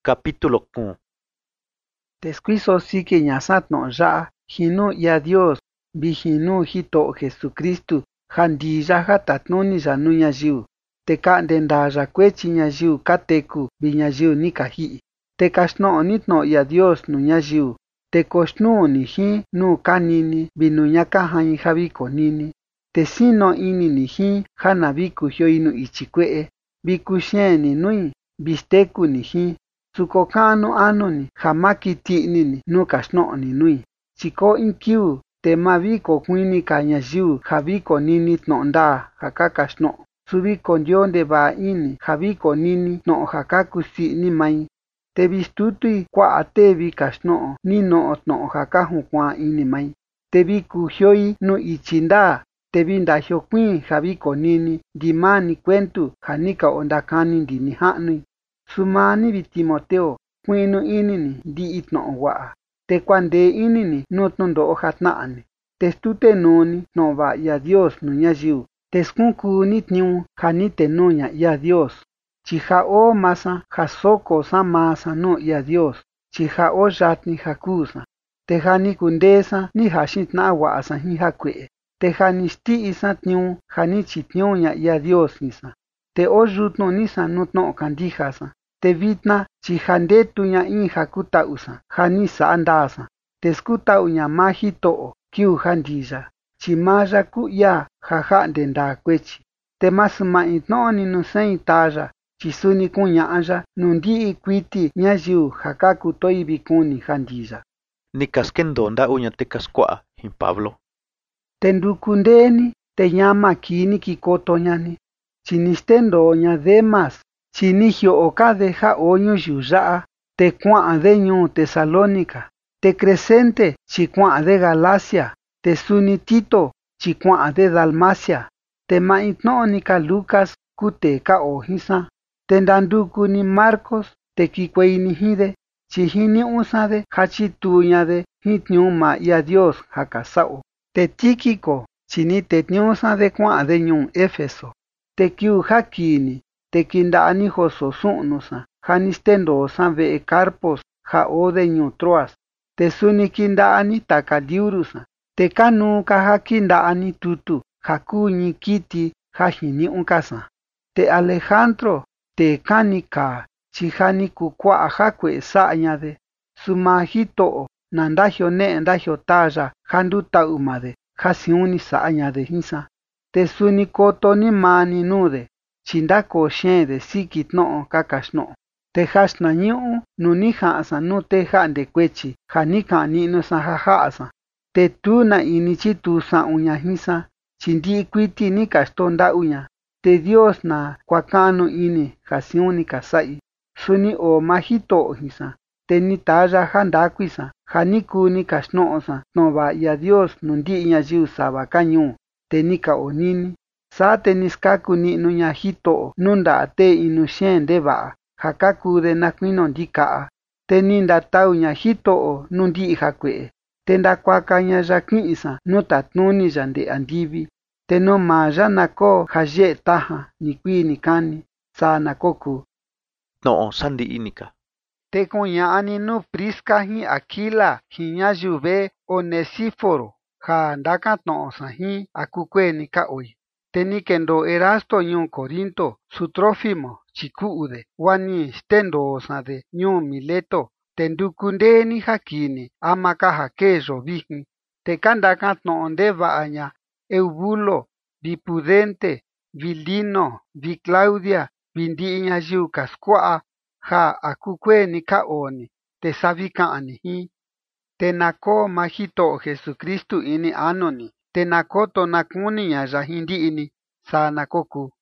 Capítulo 10. Descuiso siki ñasat no ya hinu ya Dios bi hinu hito Jesucristo handi ya tatnuni ya nu ñayiu te ka'nde nda ya kuechi ñayiu kateku bi ñayiu ni kaji'i te kaxtno'o nitno ya Dios nu ñayiu te koxtnuu ni jin nu kanini bi nu ña kajain ja viko nini te sino ini ni jin ja na vikujioi nu ichi kue'e vikuxeen ni nui visteku ni jin suko ka'nu anuni ja ma kiti'ni ni nu kaxtno'o ni nui chi ko in kiu te ma viko kuini ka ñayiu ja viko nini tno'o ndaa ja ka kaxtno'o su viko ndio ndeva'a ini ja viko nini tno'o ja ka kusi'ni mai te vistutui kua'a tee vi kaxtno'o ni no'o tno'o ja ka jukuaan ini mai te vi kujioi nu ichi ndaa te vi ndajiokuiin ja viko nini ndimani kuentu ja ni ka ondakani ndini ja'nui sumani vi Timoteo kui'nu ini-ni ndi'i tno'o wa'a te kuandee ini-ni nu tnundo'o jatna'ani te stutenuu-ni tno'o va'a ia Dios nu ñayiu te skunkuu-ni tniuu ja ni tenuu ña ia Dios chi ja oo masa ja soko sa maa sa nuu ia Dios chi ja oo yatni ja kuu sa te ja ni kundee sa ni jaxin tna'a wa'a sa jin jakue'e te ja ni xti'i sa tniuu ja ni chitniuu ña ia Dios jin sa te oo yutnu ni sa nu tno'o kandija sa te vitna chi ja ndetu ña in ja kuta'u sa ja ni sa'a ndaa sa te skuta'u ña maa Jito'o kiu ja ndiya chi maa ya kuu ia ja ja'nde ndaa kuechi te masu ma'i tno'o ni nu sein taa ya chi suni kuña'a ya nu ndi'i kuiti ñayiu ja ka kutoi vikuni ja ndiya. Ni kaskendo nda'u ña te kaskua'a jin Pablo. Te nduku ndeeni te ñama kii ni kikoto ñani chi ni stendoo ña Demas chi ni jio'o ka de ja oo ñuyiu ya'a te kua'an de ñuu Tesalónica te Crescente chi kua'an de Galacia te suni Tito chi kua'an de Dalmacia te maintno'o ni ka Lucas kuu tee ka oo jin sa te ndanduku ni Marcos te kikuei ni jin de chi jiniu'u sa de ja chituu ña de jin tniuu maa ia Dios ja ka sa'o te Tíquico chi ni tetniuu sa de kua'an de ñuu Éfeso te kiu ja kiini te kinda'a ni joso su'nu sa ja ni stendoo sa ve'e Carpos ja oo de ñuu Troas te suni kinda'a ni taka liuru sa te kanuu ka ja kinda'a ni tutu ja kuu ñi kiti ja jiniu'u ka sa te Alejandro te kani kaa chi ja ni kuu kua'a jakue'e sa'a ña de su maa Jito'o na ndajione'e ndajiotaa ya ja nduta'u maa de ja siun ni sa'a ña de jin sa te suni koto ni maa ni nuu de chi ndakoo xeen de siki tno'o ka kaxtno'o te jaxtnañu'u nu ni ja'an sa nuu te ja'nde kuechi ja ni ka'an ni'nu sa ja ja'a sa te tu na ini chituu sa'un ña jin sa chi ndi'i kuiti ni kaxtoo nda'u ña te Dios na kuaka'nu ini ja siun ni ka sa'i suni oo maa Jito'o jin sa te ni taa ya ja ndakui sa ja ni kuu ni kaxtno'o sa tno'o va'a ia Dios nu ndi'i ñayiu sava ka ñuu te ni ka onini saa te ni skaku ni'nu ña Jito'o nuu nda'a tee inu xeen ndeva'a ja ka kuu de na kuino ndika'a te ni ndatau ña Jito'o nuu ndi'i jakue'e te ndakuaka ña ya ki'in sa nuu tatnuni ya nde andivi te nuu maa ya na koo ja ye'e taja nikuii nikani saa na kokuu. Tno'o sandi'i nika. Te kuña'a ni nuu Prisca jin Aquila jin ñayiu ve Onesíforo ja ndakan tno'o sa jin akukue ni ka oi te ni kendoo Erasto ñuu Corinto su Trófimo chi ku'u de wa ni stendoo sa de ñuu Mileto te nduku ndee ni ja kiini ama ka ja kee yoo vijin te ka ndakan tno'o ndeva'a ña Eubulo vi Pudente vi Lino vi Claudia vi ndi'i ñayiu ka skua'a ja akukue ni ka oo ni te savi ka'an ni jin te na koo maa Jito'o Jesucristo ini anu ni te na koto na kuni ña ya jin ndi'i ni saa na kokuu.